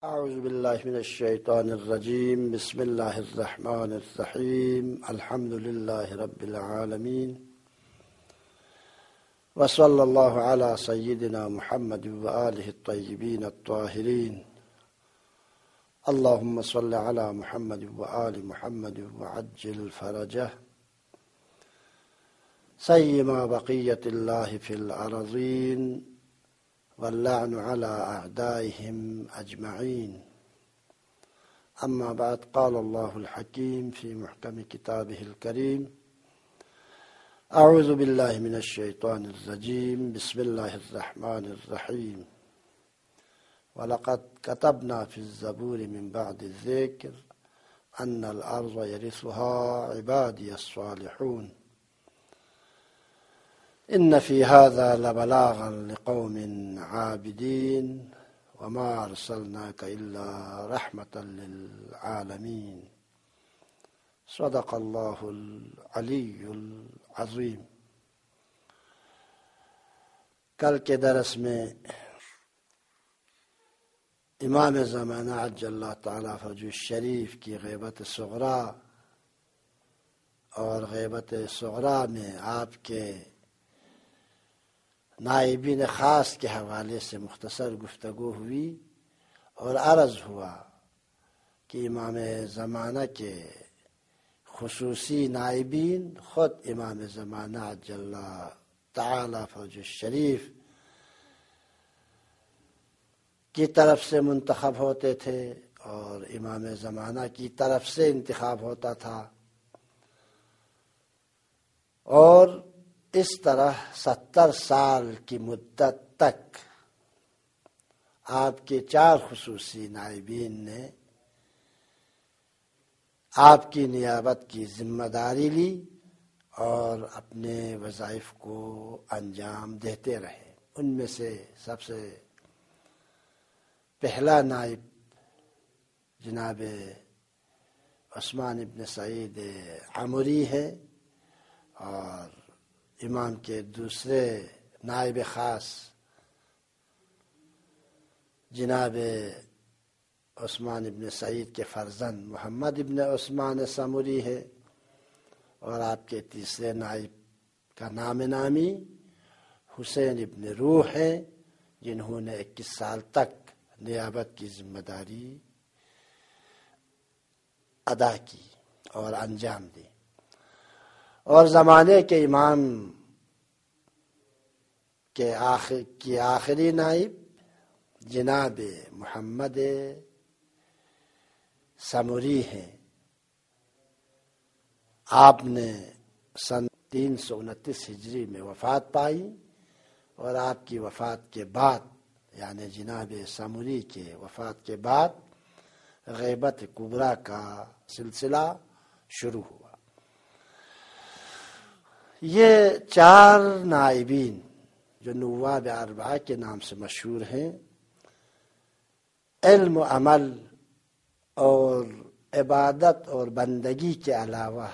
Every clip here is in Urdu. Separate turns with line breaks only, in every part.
أعوذ بالله من الشيطان الرجيم. بسم الله الرحمن الرحيم. الحمد لله رب العالمين، وصلى الله على سيدنا محمد وآله الطيبين الطاهرين. اللهم صل على محمد وآل محمد وعجل فرجه سيما بقية الله في الأرضين، واللعن على أعدائهم أجمعين. أما بعد، قال الله الحكيم في محكم كتابه الكريم: أعوذ بالله من الشيطان الرجيم. بسم الله الرحمن الرحيم. ولقد كتبنا في الزبور من بعد الذكر أن الأرض يرثها عبادي الصالحون إن في هذا لبلاغا لقوم عابدين وما أرسلناك إلا رحمة للعالمين. صدق الله العلی العظیم. کل کے درس میں امام زمانہ عجل اللہ تعالیٰ فرجہ الشریف کی غیبت صغریٰ اور غیبت صغریٰ میں آپ کے نائبین خاص کے حوالے سے مختصر گفتگو ہوئی اور عرض ہوا کہ امام زمانہ کے خصوصی نائبین خود امام زمانہ عجل اللہ تعالی فرجہ الشریف کی طرف سے منتخب ہوتے تھے اور امام زمانہ کی طرف سے انتخاب ہوتا تھا، اور اس طرح 70 سال کی مدت تک آپ کے 4 خصوصی نائبین نے آپ کی نیابت کی ذمہ داری لی اور اپنے وظائف کو انجام دیتے رہے. ان میں سے سب سے پہلا نائب جناب عثمان ابن سعید عمری ہے، اور امام کے دوسرے نائب خاص جناب عثمان ابن سعید کے فرزند محمد ابن عثمان سمری ہے، اور آپ کے تیسرے نائب کا نام نامی حسین ابن روح ہے، جنہوں نے 21 سال تک نیابت کی ذمہ داری ادا کی اور انجام دی. اور زمانے کے امام کے آخری نائب جناب محمد سمری ہیں. آپ نے سن 329 ہجری میں وفات پائی، اور آپ کی وفات کے بعد یعنی جناب سمری کے وفات کے بعد غیبت کبریٰ کا سلسلہ شروع ہوا. یہ 4 نائبین جو نواب اربعہ کے نام سے مشہور ہیں، علم و عمل اور عبادت اور بندگی کے علاوہ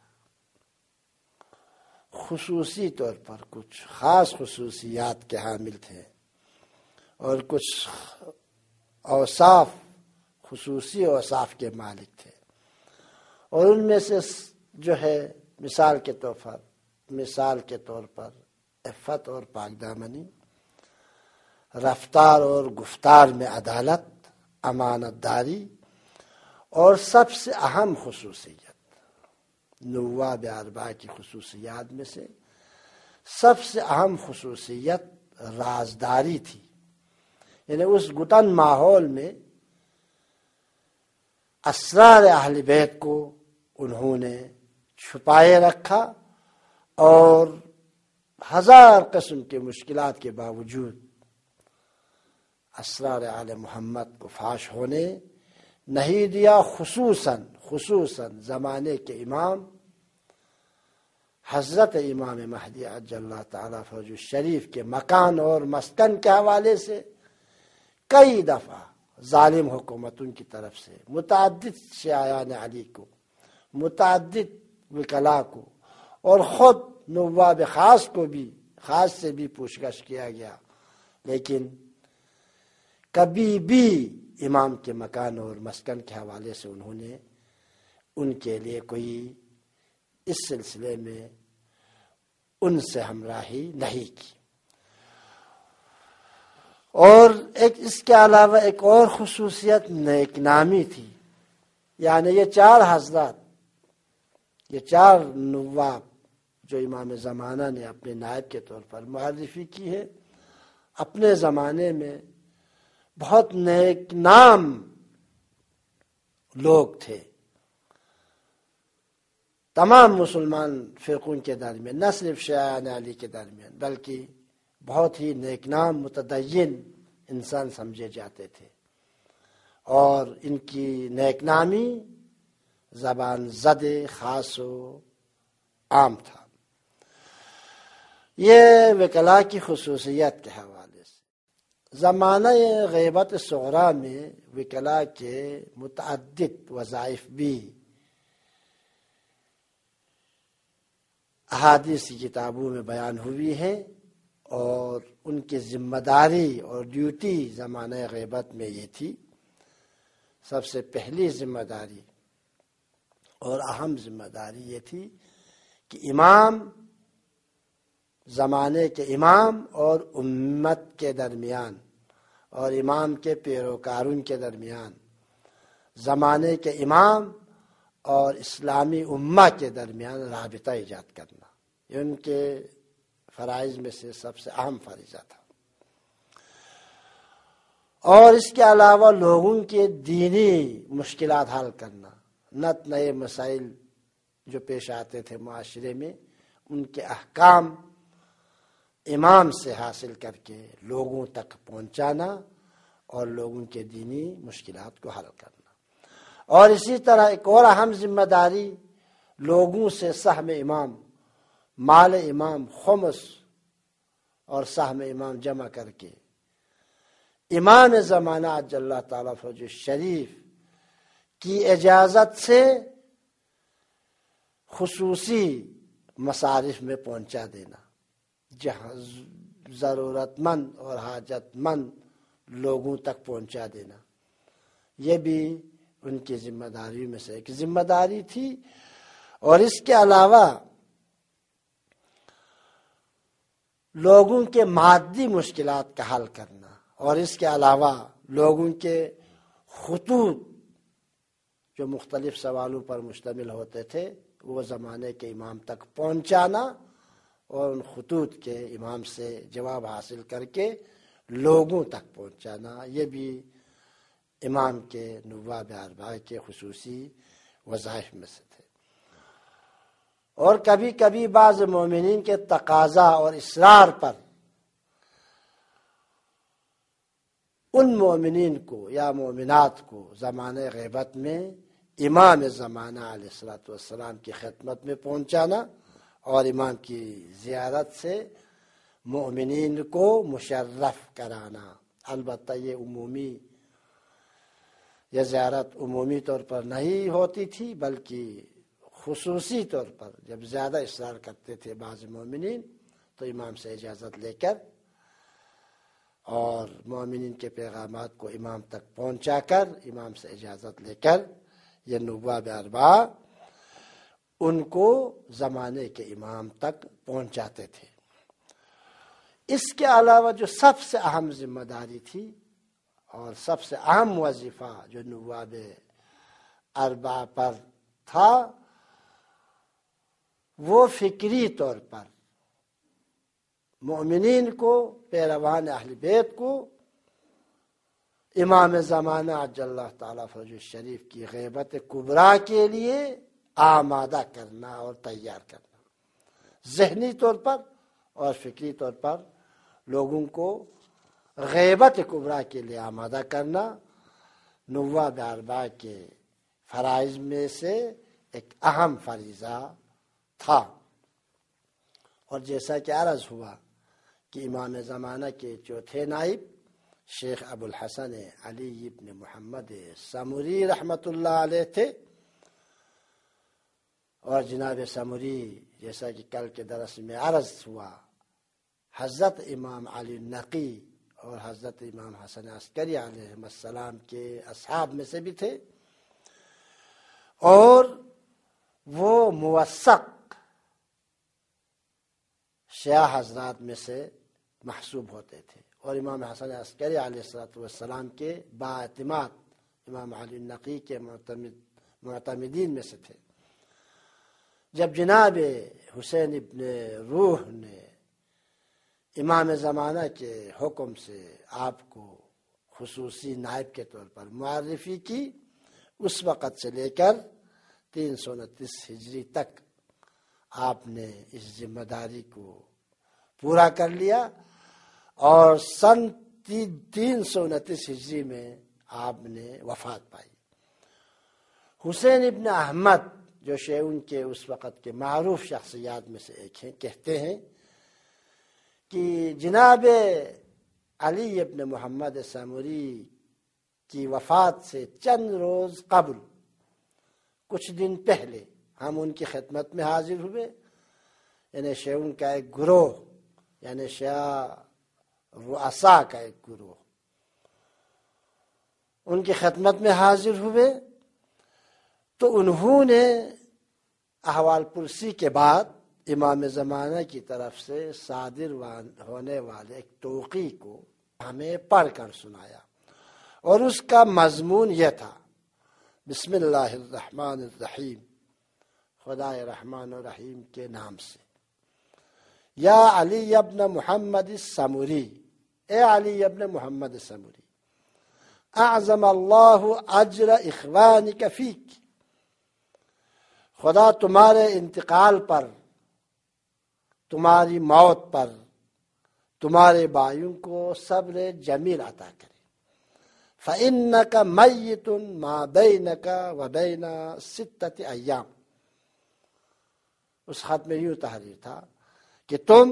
خصوصی طور پر کچھ خاص خصوصیات کے حامل تھے، اور کچھ اوصاف خصوصی اوصاف کے مالک تھے. اور ان میں سے جو ہے مثال کے طور پر عفت اور پاک دامنی، رفتار اور گفتار میں عدالت، امانت داری، اور سب سے اہم خصوصیت نواب اربعہ کی خصوصیات میں سے سب سے اہم خصوصیت رازداری تھی. یعنی اس گتن ماحول میں اسرار اہل بیت کو انہوں نے چھپائے رکھا، اور 1000 قسم کے مشکلات کے باوجود اسرار آل محمد کو فاش ہونے نہیں دیا. خصوصاً زمانے کے امام حضرت امام مہدی عجل اللہ تعالیٰ فرجہ الشریف کے مکان اور مسکن کے حوالے سے کئی دفعہ ظالم حکومتوں کی طرف سے متعدد شیعان علی کو، متعدد وکلاء کو، اور خود نواب خاص سے بھی پوچھ گچھ کیا گیا، لیکن کبھی بھی امام کے مکان اور مسکن کے حوالے سے انہوں نے ان کے لیے کوئی اس سلسلے میں ان سے ہمراہی نہیں کی۔ اور اس کے علاوہ ایک اور خصوصیت نیک نامی تھی، یعنی یہ چار حضرات، یہ چار نواب جو امام زمانہ نے اپنے نائب کے طور پر معرفی کی ہے، اپنے زمانے میں بہت نیک نام لوگ تھے تمام مسلمان فرقوں کے درمیان، نہ صرف شیعہ علی کے درمیان، بلکہ بہت ہی نیک نام متدین انسان سمجھے جاتے تھے، اور ان کی نیک نامی زبان زد خاص و عام تھا۔ یہ وکلا کی خصوصیت کے حوالے سے زمانہ غیبت صغریٰ میں وکلا کے متعدد وظائف بھی احادیث کی کتابوں میں بیان ہوئی ہے، اور ان کی ذمہ داری اور ڈیوٹی زمانہ غیبت میں یہ تھی۔ سب سے پہلی ذمہ داری اور اہم ذمہ داری یہ تھی کہ امام، زمانے کے امام اور امت کے درمیان اور امام کے پیروکاروں کے درمیان، زمانے کے امام اور اسلامی امہ کے درمیان رابطہ ایجاد کرنا، یہ ان کے فرائض میں سے سب سے اہم فریضہ تھا۔ اور اس کے علاوہ لوگوں کے دینی مشکلات حل کرنا، نئے مسائل جو پیش آتے تھے معاشرے میں، ان کے احکام امام سے حاصل کر کے لوگوں تک پہنچانا اور لوگوں کے دینی مشکلات کو حل کرنا۔ اور اسی طرح ایک اور اہم ذمہ داری لوگوں سے سہم امام، مال امام، خمس اور سہم امام جمع کر کے امام زمانہ عجل اللہ تعالیٰ فرج الشریف کی اجازت سے خصوصی مصارف میں پہنچا دینا، جہاں ضرورت مند اور حاجت مند لوگوں تک پہنچا دینا، یہ بھی ان کی ذمہ داریوں میں سے ایک ذمہ داری تھی۔ اور اس کے علاوہ لوگوں کے مادی مشکلات کا حل کرنا، اور اس کے علاوہ لوگوں کے خطوط جو مختلف سوالوں پر مشتمل ہوتے تھے وہ زمانے کے امام تک پہنچانا، اور ان خطوط کے امام سے جواب حاصل کر کے لوگوں تک پہنچانا، یہ بھی امام کے نواب اربعہ کے خصوصی وظائف میں سے تھے۔ اور کبھی کبھی بعض مومنین کے تقاضا اور اصرار پر ان مومنین کو یا مومنات کو زمانہ غیبت میں امام زمانہ علیہ الصلوۃ والسلام کی خدمت میں پہنچانا اور امام کی زیارت سے مومنین کو مشرف کرانا۔ البتہ یہ زیارت عمومی طور پر نہیں ہوتی تھی، بلکہ خصوصی طور پر جب زیادہ اصرار کرتے تھے بعض مومنین تو امام سے اجازت لے کر اور مومنین کے پیغامات کو امام تک پہنچا کر امام سے اجازت لے کر یہ نواب اربعہ ان کو زمانے کے امام تک پہنچاتے تھے۔ اس کے علاوہ جو سب سے اہم ذمہ داری تھی اور سب سے اہم وظیفہ جو نواب اربعہ پر تھا، وہ فکری طور پر مومنین کو، پیروان اہل بیت کو امام زمانہ عجل اللہ تعالیٰ فرج الشریف کی غیبت کبریٰ کے لیے آمادہ کرنا اور تیار کرنا، ذہنی طور پر اور فکری طور پر لوگوں کو غیبت کبریٰ کے لیے آمادہ کرنا نواب اربعہ کے فرائض میں سے ایک اہم فریضہ تھا۔ اور جیسا کہ عرض ہوا کہ امام زمانہ کے چوتھے نائب شیخ ابو الحسن علی ابن محمد سمری رحمت اللہ علیہ تھے، اور جناب سمری جیسا کہ کل کے درس میں عرض ہوا حضرت امام علی نقی اور حضرت امام حسن عسکری علیہ السلام کے اصحاب میں سے بھی تھے، اور وہ موثق شیعہ حضرات میں سے محسوب ہوتے تھے، اور امام حسن عسکری علیہ السلام کے بااعتماد امام علی نقی کے معتمدین میں سے تھے۔ جب جناب حسین ابن روح نے امام زمانہ کے حکم سے آپ کو خصوصی نائب کے طور پر معرفی کی، اس وقت سے لے کر 329 ہجری تک آپ نے اس ذمہ داری کو پورا کر لیا، اور سن 329 ہجری میں آپ نے وفات پائی۔ حسین ابن احمد جو شیعوں کے اس وقت کے معروف شخصیات میں سے ایک ہیں، کہتے ہیں کہ جناب علی ابن محمد سامری کی وفات سے چند روز قبل، کچھ دن پہلے ہم ان کی خدمت میں حاضر ہوئے، یعنی شیعوں کا ایک گروہ، یعنی شیعہ رؤساء کا ایک گروہ، ان کی خدمت میں حاضر ہوئے، تو انہوں نے احوال پرسی کے بعد امام زمانہ کی طرف سے صادر ہونے والے ایک توقیع کو ہمیں پڑھ کر سنایا، اور اس کا مضمون یہ تھا: بسم اللہ الرحمن الرحیم، خدائے رحمان و رحیم کے نام سے، یا علی ابن محمد السمری، اے علی ابن محمد سمری، اعظم اللہ اجر اخوانک فیک، خدا تمہارے انتقال پر، تمہاری موت پر تمہارے بھائیوں کو صبر جمیل عطا کرے۔ فإنک میت ما بینک وبین 6 ایام۔ اس خط میں یوں تحریر تھا کہ تم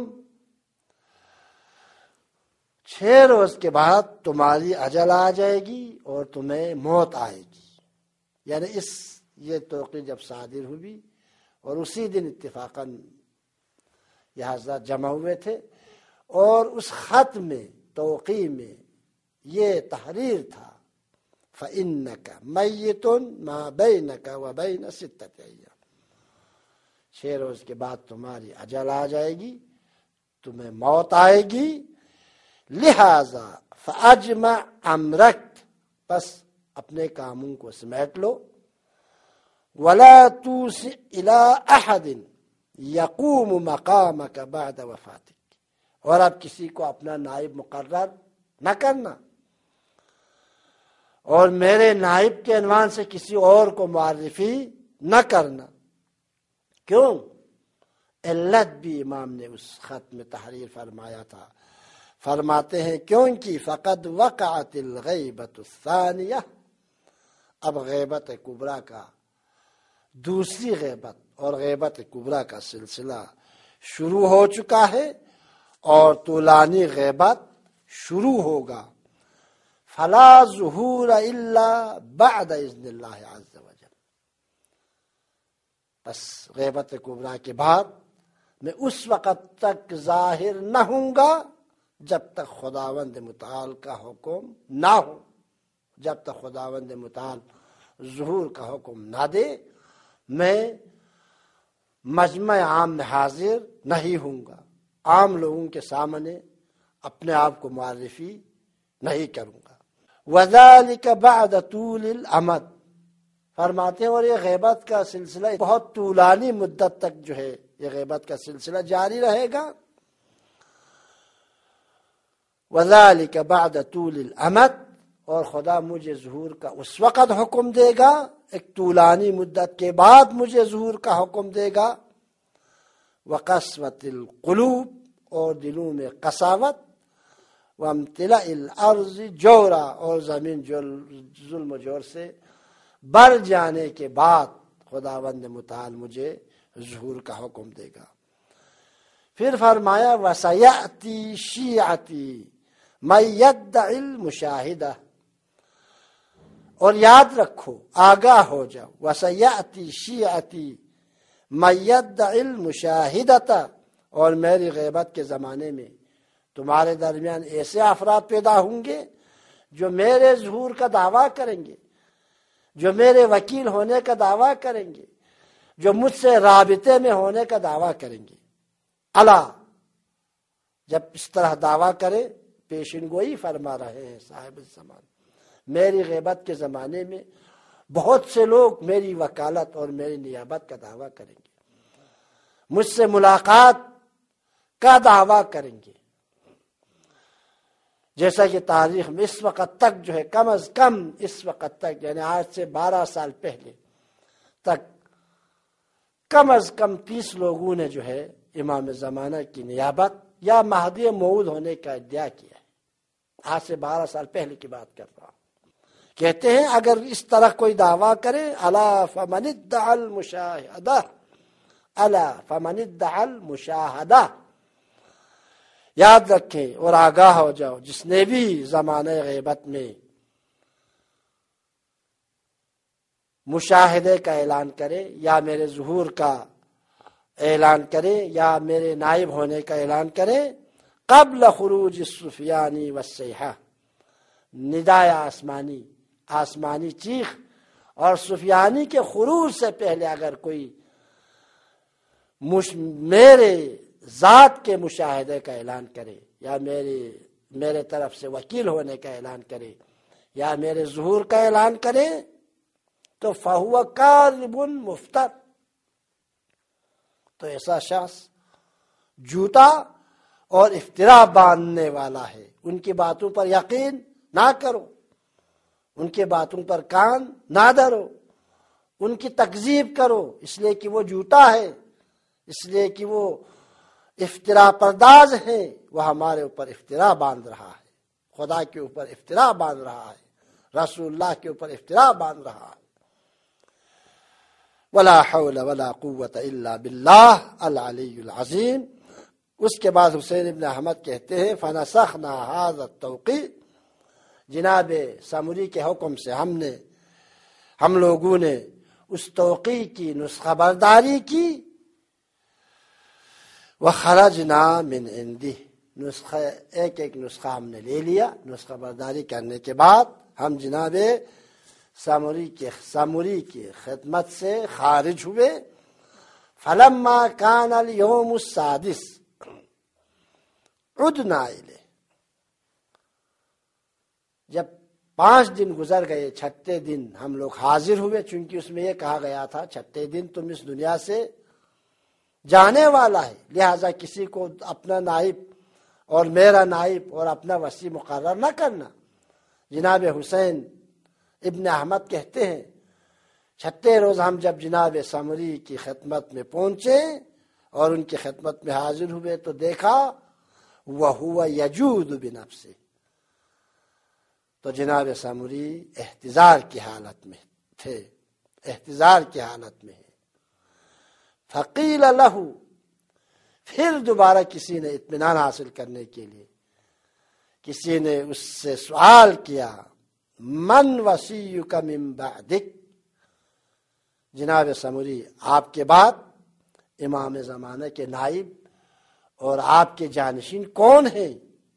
6 روز کے بعد تمہاری اجل آ جائے گی اور تمہیں موت آئے گی، یعنی یہ توقیع جب صادر ہوئی، اور اسی دن اتفاقاً یہ حضرات جمع ہوئے تھے، اور اس خط میں توقیع میں یہ تحریر تھا: فإنک میت ما بینک وبین 6 ایام، 6 روز کے بعد تمہاری اجل آ جائے گی، تمہیں موت آئے گی، لہذا فاجمع امرک، بس اپنے کاموں کو سمیٹ لو، ولا توسع الی احد یقوم مقامک بعد وفاتک، اور اب کسی کو اپنا نائب مقرر نہ کرنا، اور میرے نائب کے عنوان سے کسی اور کو معرفی نہ کرنا۔ کیوں؟ علت بھی امام نے اس خط میں تحریر فرمایا تھا، فرماتے ہیں کیونکہ فقد وقعت الغیبۃ الثانیہ، اب غیبت کبریٰ کا، دوسری غیبت اور غیبت کبریٰ کا سلسلہ شروع ہو چکا ہے، اور طولانی غیبت شروع ہوگا۔ فلا ظہور الا بعد اذن اللہ عز وجل، بس غیبت کبریٰ کے بعد میں اس وقت تک ظاہر نہ ہوں گا جب تک خداوند متعال کا حکم نہ ہو، جب تک خداوند متعال ظہور کا حکم نہ دے، میں مجمع عام میں حاضر نہیں ہوں گا، عام لوگوں کے سامنے اپنے آپ کو معرفی نہیں کروں گا۔ وذالک بعد طول الامد، فرماتے ہیں اور یہ غیبت کا سلسلہ بہت طولانی مدت تک جو ہے یہ غیبت کا سلسلہ جاری رہے گا۔ وذالک بعد طول الامد، اور خدا مجھے ظہور کا اس وقت حکم دے گا، ایک طولانی مدت کے بعد مجھے ظہور کا حکم دے گا۔ وقسوۃ القلوب، اور دلوں میں قساوت، وامتلاء الارض جورا، اور زمین ظلم و جور سے بھر جانے کے بعد خداوند متعال مجھے ظہور کا حکم دے گا۔ پھر فرمایا وسیأتی شیعتی من یدعی المشاہدہ، اور یاد رکھو، آگاہ ہو جاؤ، وسیأتی شیعتی من یدعی المشاہدۃ، اور میری غیبت کے زمانے میں تمہارے درمیان ایسے افراد پیدا ہوں گے جو میرے ظہور کا دعویٰ کریں گے، جو میرے وکیل ہونے کا دعویٰ کریں گے، جو مجھ سے رابطے میں ہونے کا دعویٰ کریں گے۔ اللہ جب اس طرح دعویٰ کرے، پیشن گوئی فرما رہے ہیں صاحب الزمان، میری غیبت کے زمانے میں بہت سے لوگ میری وکالت اور میری نیابت کا دعویٰ کریں گے، مجھ سے ملاقات کا دعویٰ کریں گے۔ جیسا کہ تاریخ میں اس وقت تک جو ہے کم از کم اس وقت تک یعنی آج سے 12 سال پہلے تک کم از کم 30 لوگوں نے جو ہے امام زمانہ کی نیابت یا مہدی موعود ہونے کا ادعا کیا ہے۔ آج سے 12 سال پہلے کی بات کر رہا ہوں۔ کہتے ہیں اگر اس طرح کوئی دعویٰ کرے، الا فمن ادعى المشاہدہ، الا فمن ادعى المشاہدہ، یاد رکھیں اور آگاہ ہو جاؤ، جس نے بھی زمانہ غیبت میں مشاہدے کا اعلان کرے یا میرے ظہور کا اعلان کرے یا میرے نائب ہونے کا اعلان کرے، قبل خروج السفیانی والصیحہ، ندائے آسمانی چیخ اور سفیانی کے خروج سے پہلے اگر کوئی میرے ذات کے مشاہدے کا اعلان کرے یا میرے طرف سے وکیل ہونے کا اعلان کرے یا میرے ظہور کا اعلان کرے تو فہو کاذب مفتر، تو ایسا شخص جھوٹا اور افترا باندھنے والا ہے۔ ان کی باتوں پر یقین نہ کرو، ان کی باتوں پر کان نہ دھرو، ان کی تکذیب کرو، اس لیے کہ وہ جھوٹا ہے، اس لیے کہ وہ افترا پرداز ہے، وہ ہمارے اوپر افترا باندھ رہا ہے، خدا کے اوپر افترا باندھ رہا ہے، رسول اللہ کے اوپر افترا باندھ رہا ہے۔ ولا حول ولا قوة الا باللہ العلی العظیم۔ اس کے بعد حسین ابن احمد کہتے ہیں فنسخنا هذا التوقیع، جناب سامری کے حکم سے ہم لوگوں نے اس توقیع کی نسخہ برداری کی، وخرجنا من عنده، ایک نسخہ ہم نے لے لیا۔ نسخہ برداری کرنے کے بعد ہم جناب سامری کی خدمت سے خارج ہوئے۔ فلما كان اليوم السادس عدنا الیہ، جب 5 دن گزر گئے، 6 دن ہم لوگ حاضر ہوئے، چونکہ اس میں یہ کہا گیا تھا 6 دن تم اس دنیا سے جانے والا ہے، لہذا کسی کو اپنا نائب اور میرا نائب اور اپنا وصی مقرر نہ کرنا۔ جناب حسین ابن احمد کہتے ہیں 6 روز ہم جب جناب سامری کی خدمت میں پہنچے اور ان کی خدمت میں حاضر ہوئے تو دیکھا وَهُوَ يَجُودُ بِنَفْسِهِ، تو جناب سامری احتضار کی حالت میں تھے، احتضار کی حالت میں ہے۔ فقیل لہ، پھر دوبارہ کسی نے اطمینان حاصل کرنے کے لیے کسی نے اس سے سوال کیا من وصیک من بعدک، جناب سامری آپ کے بعد امام زمانہ کے نائب اور آپ کے جانشین کون ہیں؟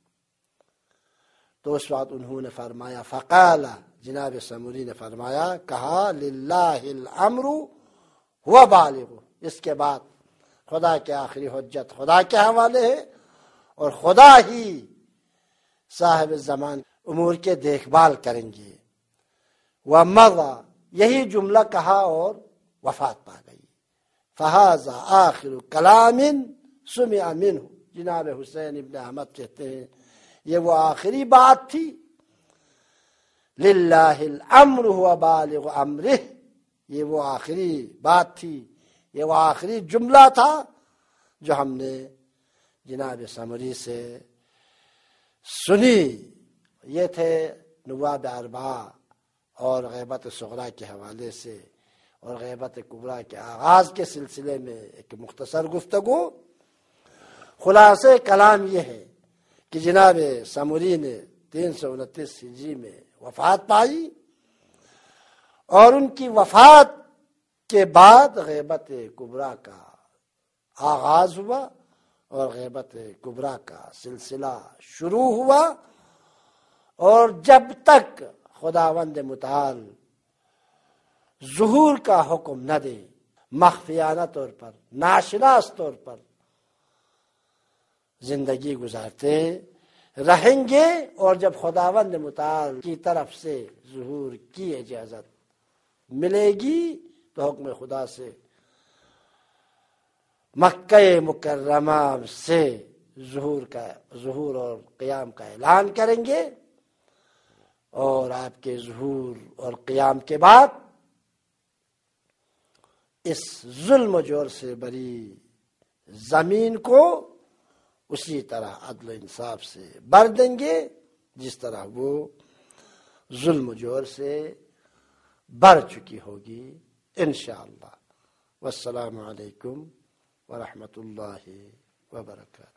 تو اس وقت انہوں نے فرمایا فقال، جناب سامری نے فرمایا کہا للہ الامر هو بالغ، اس کے بعد خدا کے آخری حجت خدا کے حوالے ہے اور خدا ہی صاحب زمان امور کے دیکھ بھال کریں گے۔ ومضى، یہی جملہ کہا اور وفات پا گئی۔ فہذا آخر کلام سمع منہ، جناب حسین ابن احمد کہتے ہیں یہ وہ آخری بات تھی، للہ الامر هو بالغ امرہ، یہ وہ آخری بات تھی، یہ وہ آخری جملہ تھا جو ہم نے جناب سامری سے سنی۔ یہ تھے نواب اربعہ اور غیبت صغریٰ کے حوالے سے اور غیبت کبریٰ کے آغاز کے سلسلے میں ایک مختصر گفتگو۔ خلاصہ کلام یہ ہے کہ جناب سامری نے 329 ہجری میں وفات پائی اور ان کی وفات کے بعد غیبت کبریٰ کا آغاز ہوا اور غیبت کبریٰ کا سلسلہ شروع ہوا، اور جب تک خداوند متعال ظہور کا حکم نہ دے، مخفیانہ طور پر، ناشناس طور پر زندگی گزارتے رہیں گے، اور جب خداوند متعال کی طرف سے ظہور کی اجازت ملے گی تو حکم خدا سے مکہ مکرمہ سے ظہور اور قیام کا اعلان کریں گے، اور آپ کے ظہور اور قیام کے بعد اس ظلم و جور سے بری زمین کو اسی طرح عدل و انصاف سے بھر دیں گے جس طرح وہ ظلم و جور سے بھر چکی ہوگی انشاءاللہ۔ والسلام علیکم ورحمۃ اللہ وبرکاتہ۔